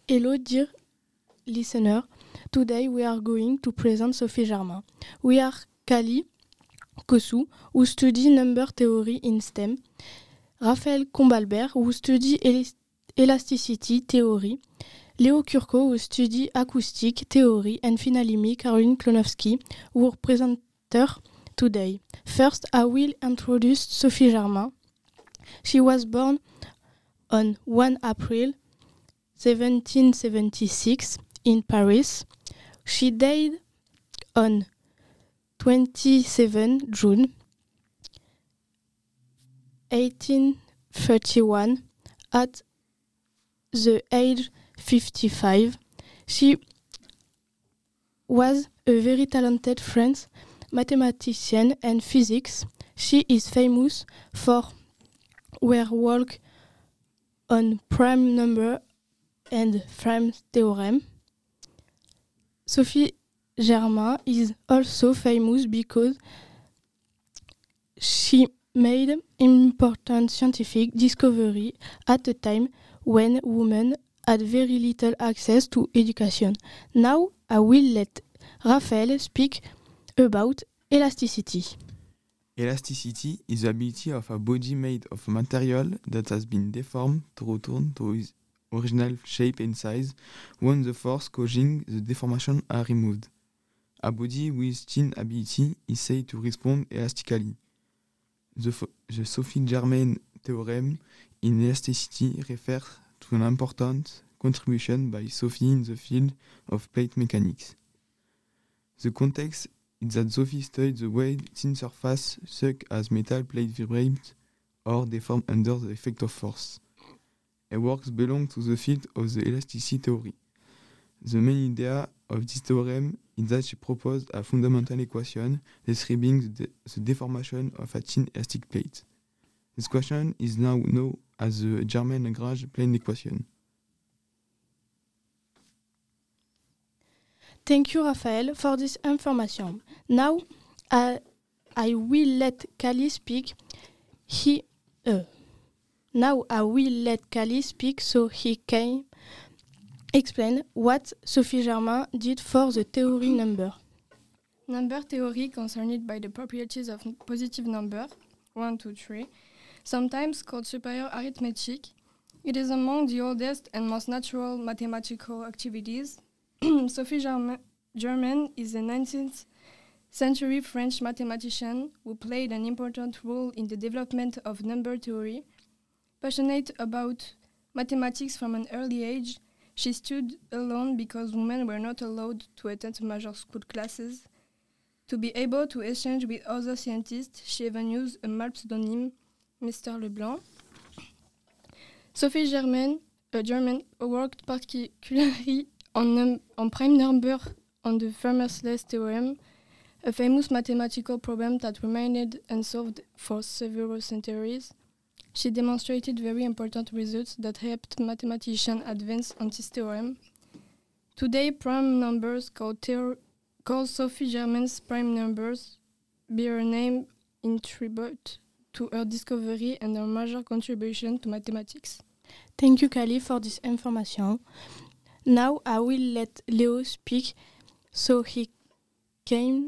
Hello, dear listener. Today we are going to present Sophie Germain. We are Kali Kossou, who study number theory in STEM, Raphaël Combalbert, who study elasticity theory, Leo Kurko, who study acoustic theory, and finally me, Caroline Klonowski, who are presenter today. First, I will introduce Sophie Germain. She was born on 1 April 1776 in Paris. She died on 27 June 1831 at the age 55. She was a very talented French mathematician and physicist. She is famous for her work on prime number and Fermat's theorem. Sophie Germain is also famous because she made important scientific discovery at a time when women had very little access to education. Now I will let Raphaël speak about elasticity. Elasticity is the ability of a body made of material that has been deformed to return to its original shape and size when the force causing the deformation are removed. A body with thin ability is said to respond elastically. The Sophie Germain theorem in elasticity refers to an important contribution by Sophie in the field of plate mechanics. The context is that Sophie studied the way thin surfaces such as metal plate vibrate or deform under the effect of force. Her works belong to the field of the elasticity theory. The main idea of this theorem is that she proposed a fundamental equation describing the deformation of a thin elastic plate. This equation is now known as the Germain-Lagrange plane equation. Thank you, Raphaël, for this information. Now I will let Kali speak. Now I will let Kali speak so he can explain what Sophie Germain did for the theory number. Number theory concerned by the properties of positive number, 1, 2, 3, sometimes called superior arithmetic. It is among the oldest and most natural mathematical activities. Sophie Germain is a 19th century French mathematician who played an important role in the development of number theory. Passionate about mathematics from an early age, she stood alone because women were not allowed to attend major school classes. To be able to exchange with other scientists, she even used a male pseudonym, Mr. Leblanc. Sophie Germain worked particularly on prime number on the Fermat's theorem, a famous mathematical problem that remained unsolved for several centuries. She demonstrated very important results that helped mathematicians advance on this theorem. Today, prime numbers called Sophie Germain's prime numbers bear her name in tribute to her discovery and her major contribution to mathematics. Thank you, Kali, for this information. Now I will let Leo speak so he can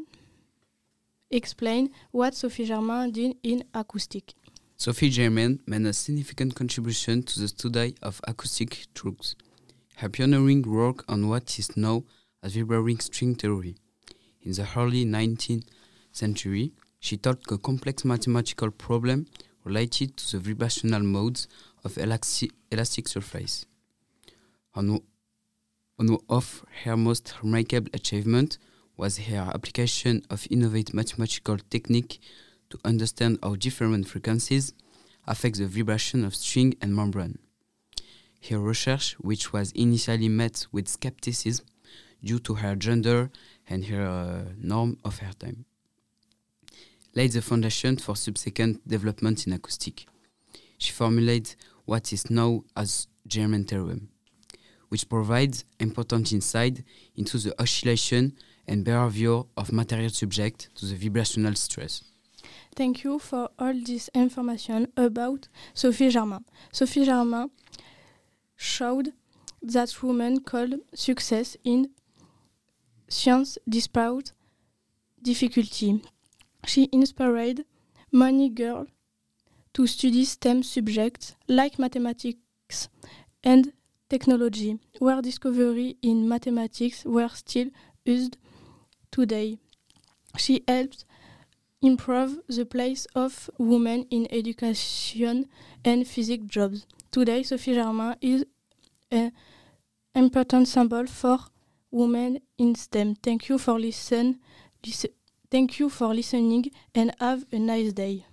explain what Sophie Germain did in acoustic. Sophie Germain made a significant contribution to the study of acoustic truths. Her pioneering work on what is known as vibrating string theory. In the early 19th century, she taught a complex mathematical problem related to the vibrational modes of elastic surface. One of her most remarkable achievements was her application of innovative mathematical technique to understand how different frequencies affect the vibration of string and membrane. Her research, which was initially met with skepticism due to her gender and her norm of her time, laid the foundation for subsequent development in acoustic. She formulated what is known as Germain theorem, which provides important insight into the oscillation and behavior of material subject to the vibrational stress. Thank you for all this information about Sophie Germain. Sophie Germain showed that women called success in science despite difficulty. She inspired many girls to study STEM subjects like mathematics and technology, where discoveries in mathematics were still used today. She helped improve the place of women in education and physics jobs. Today, Sophie Germain is an important symbol for women in STEM. Thank you for listening and have a nice day.